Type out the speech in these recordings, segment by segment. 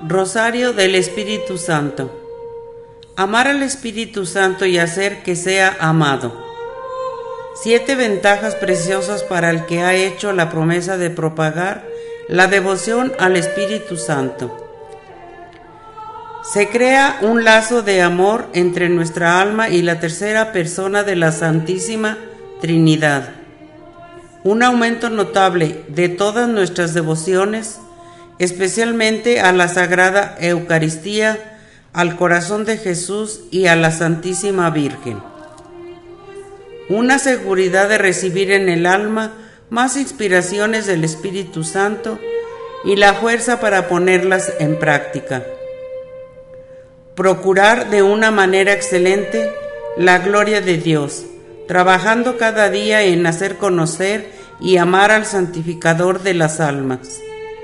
Rosario del Espíritu Santo. Amar al Espíritu Santo y hacer que sea amado. 7 ventajas preciosas para el que ha hecho la promesa de propagar la devoción al Espíritu Santo. Se crea un lazo de amor entre nuestra alma y la tercera persona de la Santísima Trinidad. Un aumento notable de todas nuestras devociones, especialmente a la Sagrada Eucaristía, al Corazón de Jesús y a la Santísima Virgen. Una seguridad de recibir en el alma más inspiraciones del Espíritu Santo y la fuerza para ponerlas en práctica. Procurar de una manera excelente la gloria de Dios, trabajando cada día en hacer conocer y amar al Santificador de las almas.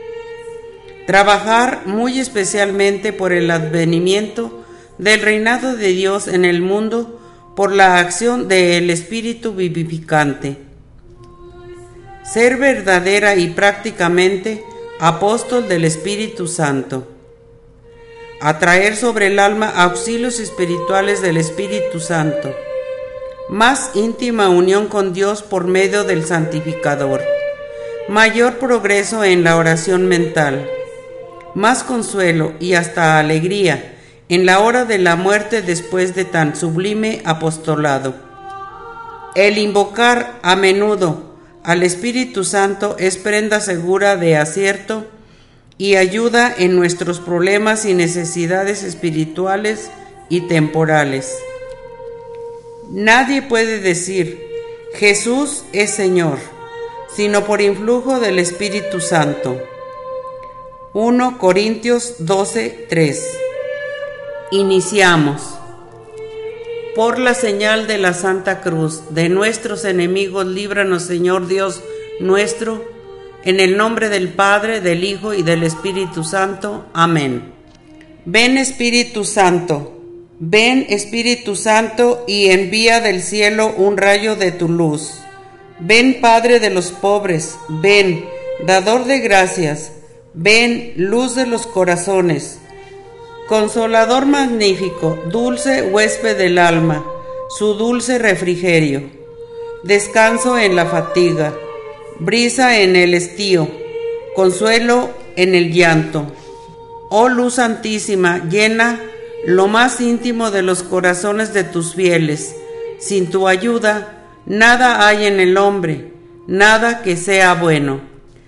Trabajar muy especialmente por el advenimiento del reinado de Dios en el mundo por la acción del Espíritu vivificante. Ser verdadera y prácticamente apóstol del Espíritu Santo. Atraer sobre el alma auxilios espirituales del Espíritu Santo. Más íntima unión con Dios por medio del Santificador. Mayor progreso en la oración mental. Más consuelo y hasta alegría en la hora de la muerte después de tan sublime apostolado. El invocar a menudo al Espíritu Santo es prenda segura de acierto y ayuda en nuestros problemas y necesidades espirituales y temporales. Nadie puede decir Jesús es Señor, sino por influjo del Espíritu Santo. 1 Corintios 12:3. Iniciamos. Por la señal de la Santa Cruz de nuestros enemigos, líbranos, Señor Dios nuestro, en el nombre del Padre, del Hijo y del Espíritu Santo. Amén. Ven Espíritu Santo, ven Espíritu Santo y envía del cielo un rayo de tu luz. Ven Padre de los pobres, ven, dador de gracias, ven luz de los corazones. Consolador magnífico, dulce huésped del alma, su dulce refrigerio. Descanso en la fatiga, brisa en el estío, consuelo en el llanto. Oh luz santísima, llena lo más íntimo de los corazones de tus fieles. Sin tu ayuda, nada hay en el hombre, nada que sea bueno.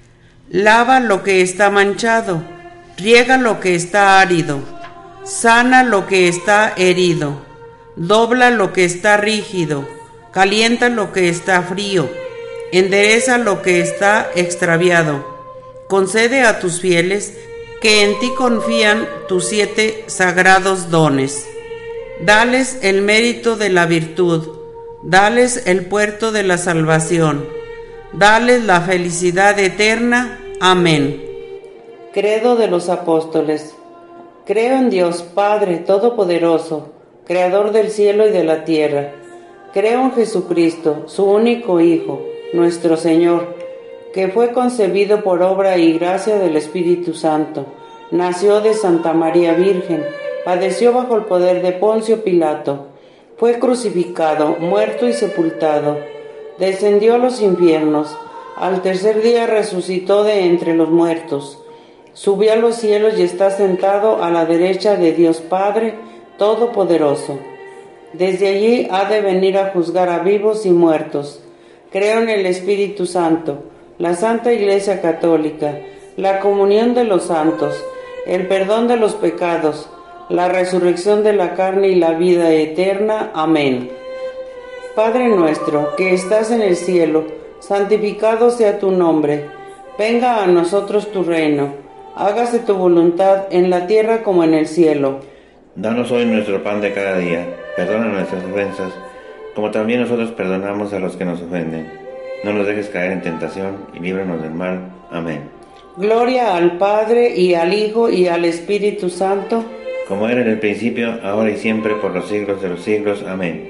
Lava lo que está manchado, riega lo que está árido, sana lo que está herido, dobla lo que está rígido, calienta lo que está frío, endereza lo que está extraviado. Concede a tus fieles que en ti confían tus 7 sagrados dones. Dales el mérito de la virtud, dales el puerto de la salvación, dales la felicidad eterna. Amén. Credo de los apóstoles. Creo en Dios Padre Todopoderoso, Creador del cielo y de la tierra. Creo en Jesucristo, su único Hijo, nuestro Señor, que fue concebido por obra y gracia del Espíritu Santo. Nació de Santa María Virgen, padeció bajo el poder de Poncio Pilato, fue crucificado, muerto y sepultado, descendió a los infiernos, al tercer día resucitó de entre los muertos, subió a los cielos y está sentado a la derecha de Dios Padre Todopoderoso. Desde allí ha de venir a juzgar a vivos y muertos. Creo en el Espíritu Santo, la Santa Iglesia Católica, la comunión de los santos, el perdón de los pecados, la resurrección de la carne y la vida eterna. Amén. Padre nuestro, que estás en el cielo, santificado sea tu nombre. Venga a nosotros tu reino. Hágase tu voluntad en la tierra como en el cielo. Danos hoy nuestro pan de cada día. Perdona nuestras ofensas, como también nosotros perdonamos a los que nos ofenden. No nos dejes caer en tentación y líbranos del mal. Amén. Gloria al Padre, y al Hijo, y al Espíritu Santo, como era en el principio, ahora y siempre, por los siglos de los siglos. Amén.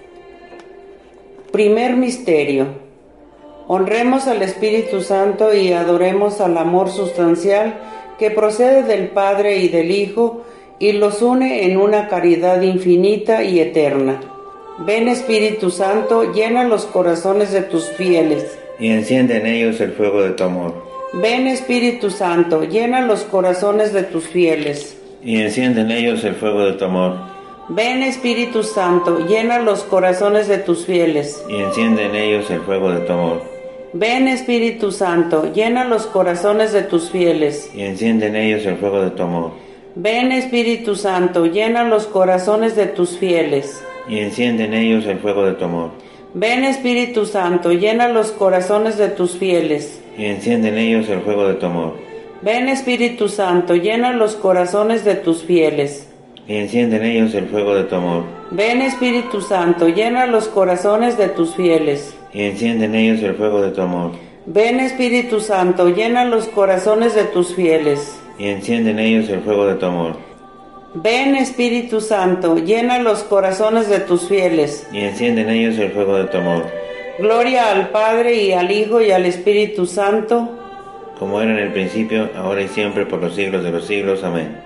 Primer misterio. Honremos al Espíritu Santo y adoremos al amor sustancial que procede del Padre y del Hijo, y los une en una caridad infinita y eterna. Ven Espíritu Santo, llena los corazones de tus fieles, y enciende en ellos el fuego de tu amor. Ven Espíritu Santo, llena los corazones de tus fieles, y enciende en ellos el fuego de tu amor. Ven Espíritu Santo, llena los corazones de tus fieles, y enciende en ellos el fuego de tu amor. Ven Espíritu Santo, llena los corazones de tus fieles, y enciende en ellos el fuego de tu amor. Ven Espíritu Santo, llena los corazones de tus fieles, y enciende en ellos el fuego de tu amor. Ven Espíritu Santo, llena los corazones de tus fieles, y enciende en ellos el fuego de tu amor. Ven Espíritu Santo, llena los corazones de tus fieles, y enciende en ellos el fuego de tu amor. Ven Espíritu Santo, llena los corazones de tus fieles, y enciende en ellos el fuego de tu amor. Ven Espíritu Santo, llena los corazones de tus fieles, y enciende en ellos el fuego de tu amor. Ven Espíritu Santo, llena los corazones de tus fieles, y enciende en ellos el fuego de tu amor. Gloria al Padre y al Hijo y al Espíritu Santo, como era en el principio, ahora y siempre, por los siglos de los siglos. Amén.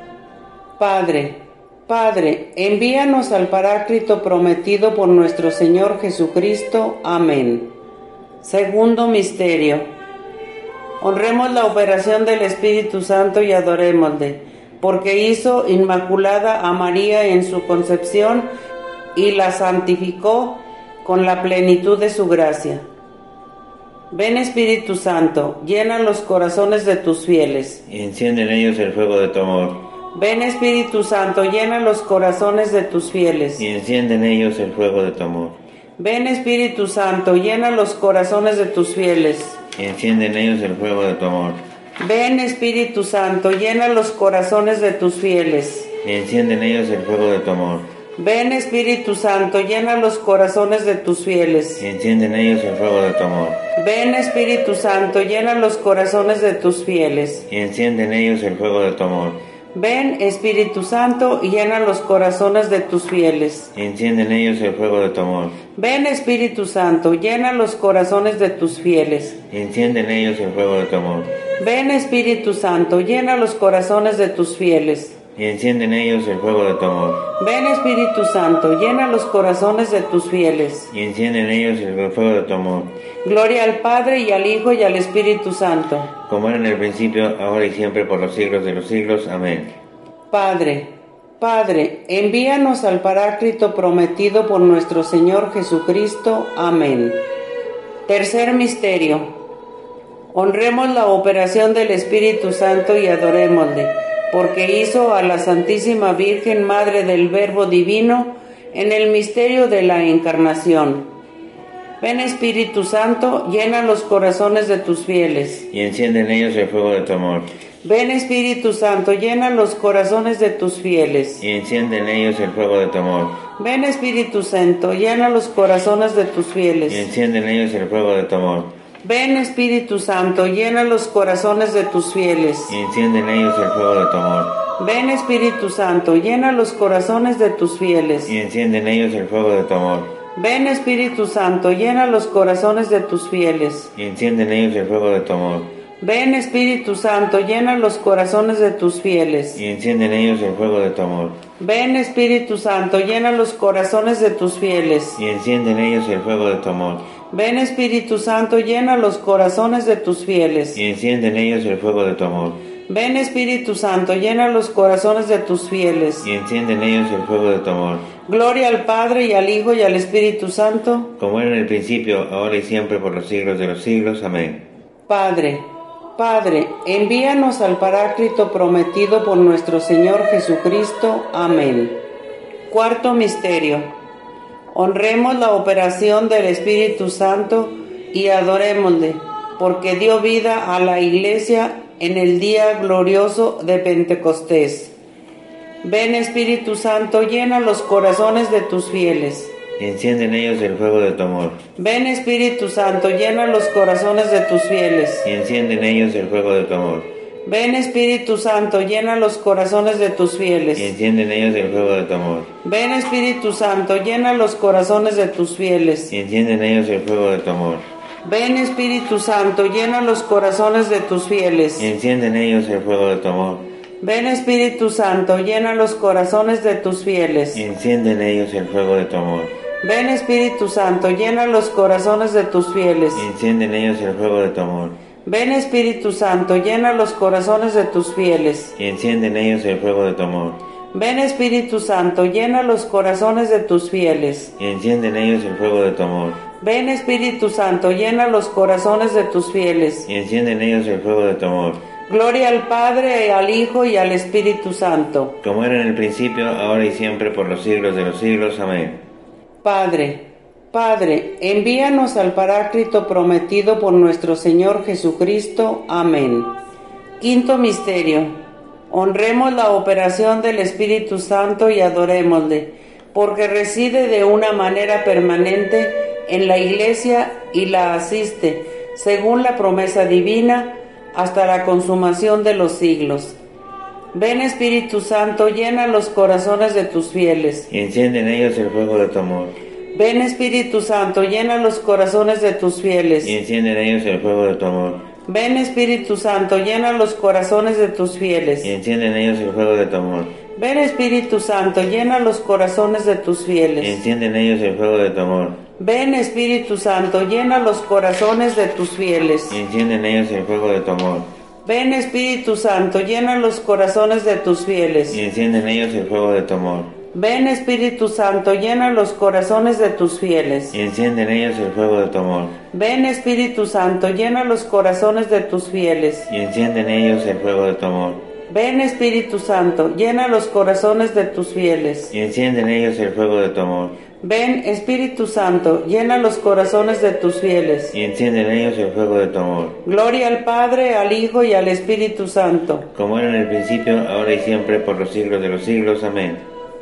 Padre, envíanos al Paráclito prometido por nuestro Señor Jesucristo. Amén. Segundo misterio. Honremos la operación del Espíritu Santo y adorémosle, porque hizo inmaculada a María en su concepción y la santificó con la plenitud de su gracia. Ven Espíritu Santo, llena los corazones de tus fieles, y enciende en ellos el fuego de tu amor. Ven Espíritu Santo, llena los corazones de tus fieles, y enciende en ellos el fuego de tu amor. Ven Espíritu Santo, llena los corazones de tus fieles, y enciende en ellos el fuego de tu amor. Ven Espíritu Santo, llena los corazones de tus fieles, y enciende en ellos el fuego de tu amor. Ven Espíritu Santo, llena los corazones de tus fieles, y enciende en ellos el fuego de tu amor. Ven Espíritu Santo, llena los corazones de tus fieles, y enciende en ellos el fuego de tu amor. Ven Espíritu Santo, llena los corazones de tus fieles, y enciende en ellos el fuego de tu amor. Ven Espíritu Santo, llena los corazones de tus fieles, y enciende en ellos el fuego de tu amor. Ven Espíritu Santo, llena los corazones de tus fieles, y enciende en ellos el fuego de tu amor. Ven Espíritu Santo, llena los corazones de tus fieles, y enciende en ellos el fuego de tu amor. Gloria al Padre y al Hijo y al Espíritu Santo, como era en el principio, ahora y siempre, por los siglos de los siglos. Amén. Padre, envíanos al Paráclito prometido por nuestro Señor Jesucristo. Amén. Tercer misterio. Honremos la operación del Espíritu Santo y adorémosle, porque hizo a la Santísima Virgen, Madre del Verbo Divino, en el misterio de la Encarnación. Ven Espíritu Santo, llena los corazones de tus fieles, y enciende en ellos el fuego de tu amor. Ven Espíritu Santo, llena los corazones de tus fieles, y enciende en ellos el fuego de tu amor. Ven Espíritu Santo, llena los corazones de tus fieles, y enciende en ellos el fuego de tu amor. Ven Espíritu Santo, llena los corazones de tus fieles, y enciende en ellos el fuego de tu amor. Ven Espíritu Santo, llena los corazones de tus fieles, y enciende en ellos el fuego de tu amor. Ven Espíritu Santo, llena los corazones de tus fieles, y enciende en ellos el fuego de tu amor. Ven Espíritu Santo, llena los corazones de tus fieles, y enciende en ellos el fuego de tu amor. Ven Espíritu Santo, llena los corazones de tus fieles, y enciende en ellos el fuego de tu amor. Ven Espíritu Santo, llena los corazones de tus fieles, y enciende en ellos el fuego de tu amor. Ven Espíritu Santo, llena los corazones de tus fieles, y enciende en ellos el fuego de tu amor. Gloria al Padre y al Hijo y al Espíritu Santo, como era en el principio, ahora y siempre, por los siglos de los siglos. Amén. Padre, envíanos al Paráclito prometido por nuestro Señor Jesucristo. Amén. Cuarto misterio. Honremos la operación del Espíritu Santo y adorémosle, porque dio vida a la Iglesia en el día glorioso de Pentecostés. Ven Espíritu Santo, llena los corazones de tus fieles, y enciende en ellos el fuego de tu amor. Ven Espíritu Santo, llena los corazones de tus fieles, y enciende en ellos el fuego de tu amor. Ven Espíritu Santo, llena los corazones de tus fieles, y enciende en ellos el fuego de tu amor. Ven Espíritu Santo, llena los corazones de tus fieles, y enciende en ellos el fuego de tu amor. Ven Espíritu Santo, llena los corazones de tus fieles. Y enciende en ellos el fuego de tu amor. Ven Espíritu Santo, llena los corazones de tus fieles. Y enciende en ellos el fuego de tu amor. Ven Espíritu Santo, llena los corazones de tus fieles. Y enciende en ellos el fuego de tu amor. Ven Espíritu Santo, llena los corazones de tus fieles. Y enciende en ellos el fuego de tu amor. Ven Espíritu Santo, llena los corazones de tus fieles. Y enciende en ellos el fuego de tu amor. Ven Espíritu Santo, llena los corazones de tus fieles. Y enciende en ellos el fuego de tu amor. Gloria al Padre, al Hijo y al Espíritu Santo. Como era en el principio, ahora y siempre, por los siglos de los siglos. Amén. Padre, envíanos al Paráclito prometido por nuestro Señor Jesucristo. Amén. Quinto misterio. Honremos la operación del Espíritu Santo y adorémosle, porque reside de una manera permanente en la Iglesia y la asiste, según la promesa divina, hasta la consumación de los siglos. Ven Espíritu Santo, llena los corazones de tus fieles. Y enciende en ellos el fuego de tu amor. Ven Espíritu Santo, llena los corazones de tus fieles. Y enciende en ellos el fuego de tu amor. Ven Espíritu Santo, llena los corazones de tus fieles. Y enciende en ellos el fuego de tu amor. Ven Espíritu Santo, llena los corazones de tus fieles. Y enciende en ellos el fuego de tu amor. Ven Espíritu Santo, llena los corazones de tus fieles. Y enciende en ellos el fuego de tu amor. Ven Espíritu Santo, llena los corazones de tus fieles. Y enciende en ellos el fuego de tu amor. Ven Espíritu Santo, llena los corazones de tus fieles. Y enciende en ellos el fuego de tu amor. Ven Espíritu Santo, llena los corazones de tus fieles. Y enciende en ellos el fuego de tu amor. Ven Espíritu Santo, llena los corazones de tus fieles. Y enciende en ellos el fuego de tu amor. Ven Espíritu Santo, llena los corazones de tus fieles. Y enciende en ellos el fuego de tu amor. Gloria al Padre, al Hijo y al Espíritu Santo. Como era en el principio, ahora y siempre, por los siglos de los siglos. Amén.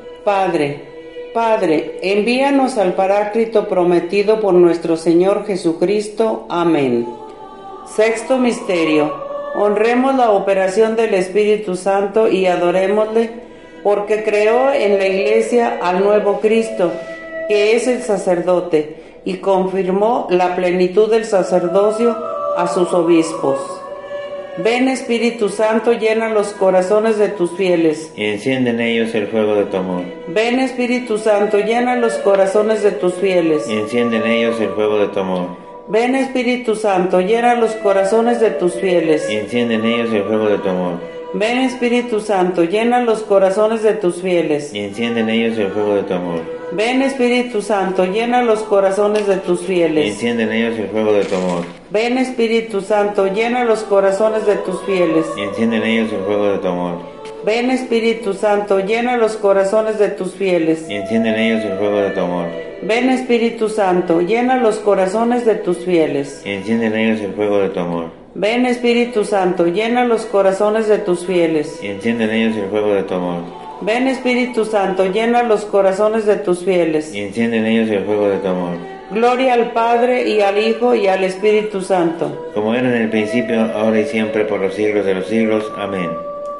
Padre, envíanos al Paráclito prometido por nuestro Señor Jesucristo. Amén. Sexto misterio. Honremos la operación del Espíritu Santo y adorémosle, porque creó en la Iglesia al nuevo Cristo, que es el sacerdote, y confirmó la plenitud del sacerdocio a sus obispos. Ven Espíritu Santo, llena los corazones de tus fieles. Y enciende en ellos el fuego de tu amor. Ven Espíritu Santo, llena los corazones de tus fieles. Y enciende en ellos el fuego de tu amor. Ven Espíritu Santo, llena los corazones de tus fieles. Y enciende en ellos el fuego de tu amor. Ven Espíritu Santo, llena los corazones de tus fieles. Y enciende en ellos el fuego de tu amor. Ven Espíritu Santo, llena los corazones de tus Y fieles. enciende en ellos el fuego de tu amor. Ven Espíritu Santo, llena los corazones de tus fieles. Y enciende en ellos el fuego de tu amor. Ven Espíritu Santo, llena los corazones de tus fieles. Y enciende en ellos el fuego de tu amor. Ven Espíritu Santo, llena los corazones de tus fieles. Y enciende en ellos el fuego de tu amor. Ven Espíritu Santo, llena los corazones de tus fieles. Y enciende en ellos el fuego de tu amor. Ven Espíritu Santo, llena los corazones de tus fieles. Y enciende en ellos el fuego de tu amor. Gloria al Padre y al Hijo y al Espíritu Santo. Como era en el principio, ahora y siempre, por los siglos de los siglos. Amén.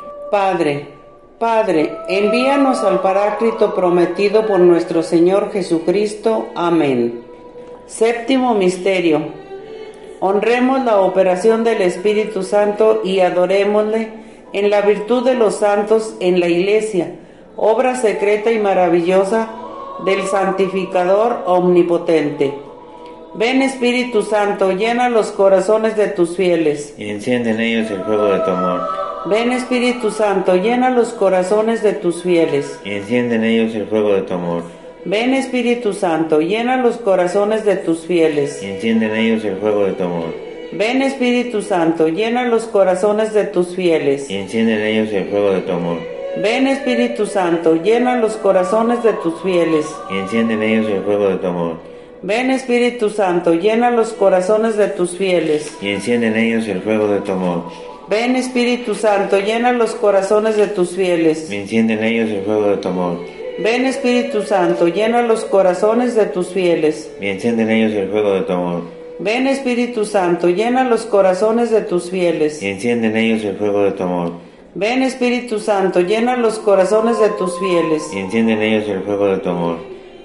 Padre, envíanos al Paráclito prometido por nuestro Señor Jesucristo. Amén. Séptimo misterio. Honremos la operación del Espíritu Santo y adorémosle en la virtud de los santos en la Iglesia, obra secreta y maravillosa del Santificador Omnipotente. Ven Espíritu Santo, llena los corazones de tus fieles. Y enciende en ellos el fuego de tu amor. Ven Espíritu Santo, llena los corazones de tus fieles. Y enciende en ellos el fuego de tu amor. Ven Espíritu Santo, llena los corazones de tus fieles. Y enciende en ellos el fuego de tu amor. Ven Espíritu Santo, llena los corazones de tus fieles. Y enciende en ellos el fuego de tu amor. Ven Espíritu Santo, llena los corazones de tus fieles. Y enciende en ellos el fuego de tu amor. Ven Espíritu Santo, llena los corazones de tus fieles. Y enciende en ellos el fuego de tu amor. Ven Espíritu Santo, llena los corazones de tus fieles. Y enciende en ellos el fuego de tu amor. Ven Espíritu Santo, llena los corazones de tus fieles. Y enciende en ellos el fuego de tu amor. Ven Espíritu Santo, llena los corazones de tus fieles. Y enciende en ellos el fuego de tu amor. Ven Espíritu Santo, llena los corazones de tus fieles. Y enciende en ellos el fuego de tu amor.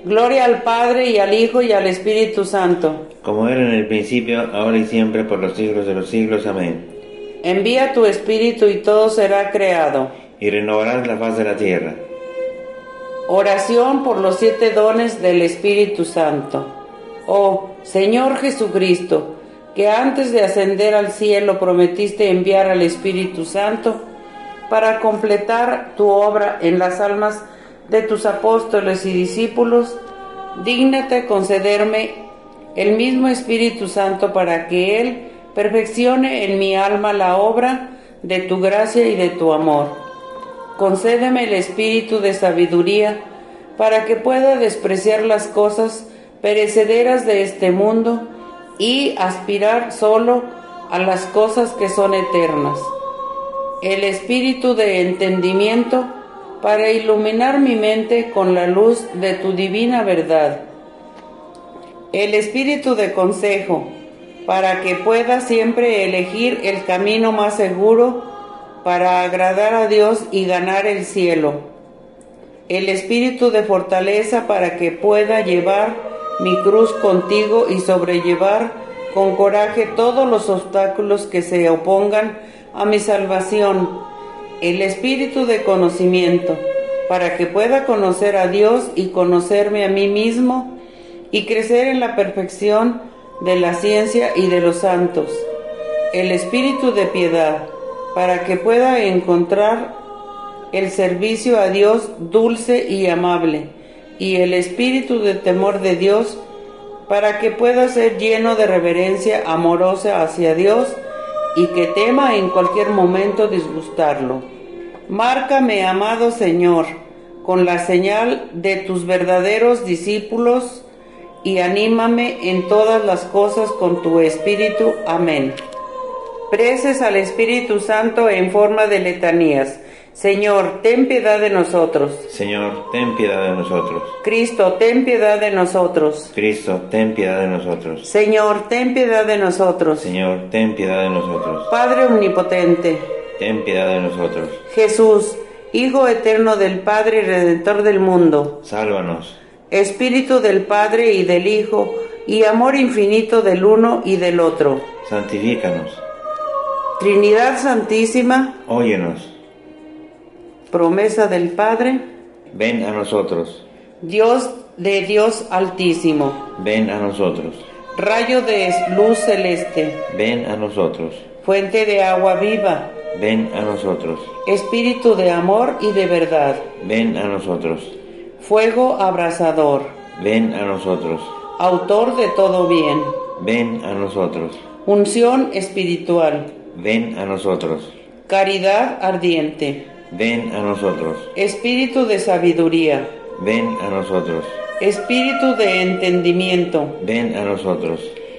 Gloria al Padre, y al Hijo, y al Espíritu Santo. Como era en el principio, ahora y siempre, por los siglos de los siglos. Amén. Envía tu Espíritu y todo será creado. Y renovarás la faz de la tierra. Oración por los 7 dones del Espíritu Santo. Oh Señor Jesucristo, que antes de ascender al cielo prometiste enviar al Espíritu Santo para completar tu obra en las almas de tus apóstoles y discípulos, dígnate concederme el mismo Espíritu Santo para que Él perfeccione en mi alma la obra de tu gracia y de tu amor. Concédeme el espíritu de sabiduría para que pueda despreciar las cosas perecederas de este mundo y aspirar solo a las cosas que son eternas. El espíritu de entendimiento para iluminar mi mente con la luz de tu divina verdad. El espíritu de consejo para que pueda siempre elegir el camino más seguro para agradar a Dios y ganar el cielo. El espíritu de fortaleza para que pueda llevar mi cruz contigo y sobrellevar con coraje todos los obstáculos que se opongan a mi salvación. El espíritu de conocimiento para que pueda conocer a Dios y conocerme a mí mismo y crecer en la perfección de la ciencia y de los santos. El espíritu de piedad para que pueda encontrar el servicio a Dios dulce y amable, y el espíritu de temor de Dios, para que pueda ser lleno de reverencia amorosa hacia Dios, y que tema en cualquier momento disgustarlo. Márcame, amado Señor, con la señal de tus verdaderos discípulos, y anímame en todas las cosas con tu espíritu. Amén. Preces al Espíritu Santo en forma de letanías. Señor, ten piedad de nosotros. Señor, ten piedad de nosotros. Cristo, ten piedad de nosotros. Cristo, ten piedad de nosotros. Señor, ten piedad de nosotros. Señor, ten piedad de nosotros. Padre omnipotente, ten piedad de nosotros. Jesús, Hijo eterno del Padre y Redentor del mundo, sálvanos. Espíritu del Padre y del Hijo, y amor infinito del uno y del otro, santifícanos. Trinidad Santísima, óyenos. Promesa del Padre, ven a nosotros. Dios de Dios Altísimo, ven a nosotros. Rayo de luz celeste, ven a nosotros. Fuente de agua viva, ven a nosotros. Espíritu de amor y de verdad, ven a nosotros. Fuego abrasador, ven a nosotros. Autor de todo bien, ven a nosotros. Unción espiritual, ven a nosotros. Caridad ardiente, ven a nosotros. Espíritu de sabiduría, ven a nosotros. Espíritu de entendimiento, ven a nosotros.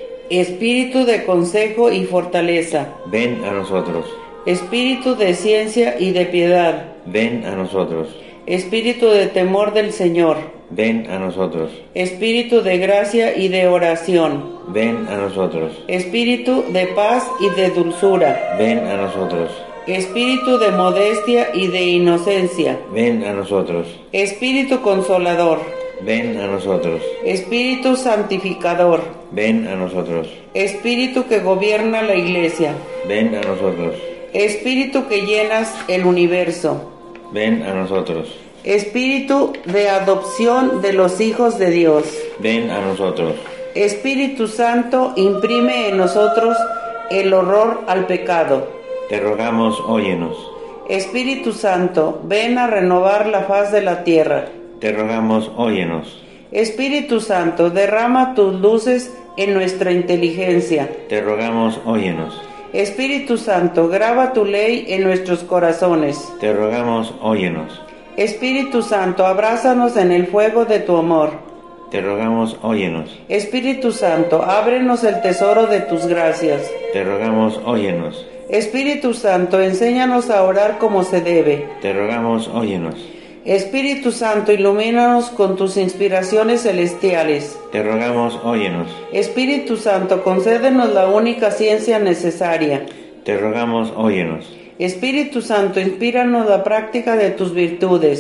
Espíritu de consejo y fortaleza, ven a nosotros. Espíritu de ciencia y de piedad, ven a nosotros. Espíritu de temor del Señor, ven a nosotros. Espíritu de gracia y de oración, ven a nosotros. Espíritu de paz y de dulzura, ven a nosotros. Espíritu de modestia y de inocencia, ven a nosotros. Espíritu consolador, ven a nosotros. Espíritu santificador, ven a nosotros. Espíritu que gobierna la Iglesia, ven a nosotros. Espíritu que llenas el universo, ven a nosotros. Espíritu de adopción de los hijos de Dios, ven a nosotros. Espíritu Santo, imprime en nosotros el horror al pecado. Te rogamos, óyenos. Espíritu Santo, ven a renovar la faz de la tierra. Te rogamos, óyenos. Espíritu Santo, derrama tus luces en nuestra inteligencia. Te rogamos, óyenos. Espíritu Santo, graba tu ley en nuestros corazones. Te rogamos, óyenos. Espíritu Santo, abrázanos en el fuego de tu amor. Te rogamos, óyenos. Espíritu Santo, ábrenos el tesoro de tus gracias. Te rogamos, óyenos. Espíritu Santo, enséñanos a orar como se debe. Te rogamos, óyenos. Espíritu Santo, ilumínanos con tus inspiraciones celestiales. Te rogamos, óyenos. Espíritu Santo, concédenos la única ciencia necesaria. Te rogamos, óyenos. Espíritu Santo, inspíranos la práctica de tus virtudes.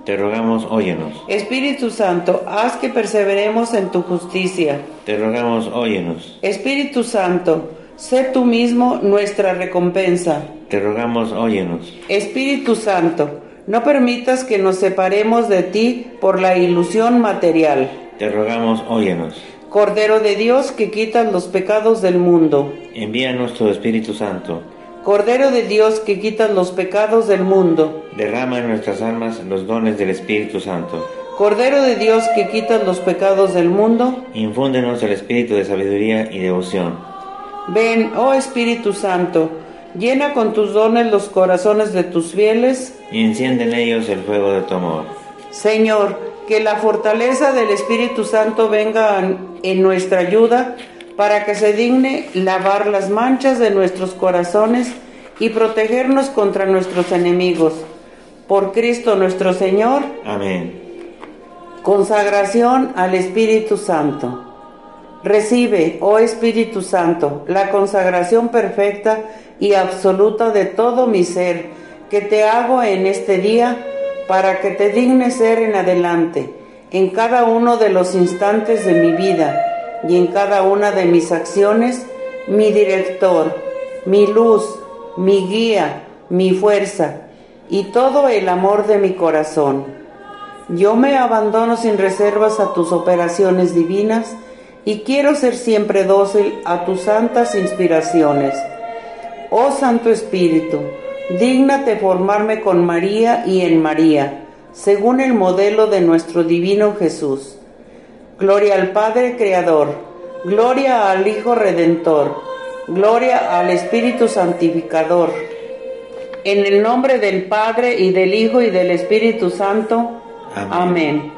Te rogamos, óyenos. Espíritu Santo, haz que perseveremos en tu justicia. Te rogamos, óyenos. Espíritu Santo, sé tú mismo nuestra recompensa. Te rogamos, óyenos. Espíritu Santo, no permitas que nos separemos de ti por la ilusión material. Te rogamos, óyenos. Cordero de Dios que quitas los pecados del mundo. Envíanos tu Espíritu Santo. Cordero de Dios que quitas los pecados del mundo. Derrama en nuestras almas los dones del Espíritu Santo. Cordero de Dios que quitas los pecados del mundo. Infúndenos el espíritu de sabiduría y devoción. Ven, oh Espíritu Santo, llena con tus dones los corazones de tus fieles. Y enciende en ellos el fuego de tu amor. Señor, que la fortaleza del Espíritu Santo venga en nuestra ayuda, para que se digne lavar las manchas de nuestros corazones y protegernos contra nuestros enemigos. Por Cristo nuestro Señor. Amén. Consagración al Espíritu Santo. Recibe, oh Espíritu Santo, la consagración perfecta y absoluta de todo mi ser, que te hago en este día, para que te dignes ser en adelante, en cada uno de los instantes de mi vida, y en cada una de mis acciones, mi director, mi luz, mi guía, mi fuerza y todo el amor de mi corazón. Yo me abandono sin reservas a tus operaciones divinas y quiero ser siempre dócil a tus santas inspiraciones. Oh Santo Espíritu, dígnate formarme con María y en María, según el modelo de nuestro divino Jesús. Gloria al Padre Creador, gloria al Hijo Redentor, gloria al Espíritu Santificador. En el nombre del Padre, y del Hijo, y del Espíritu Santo. Amén.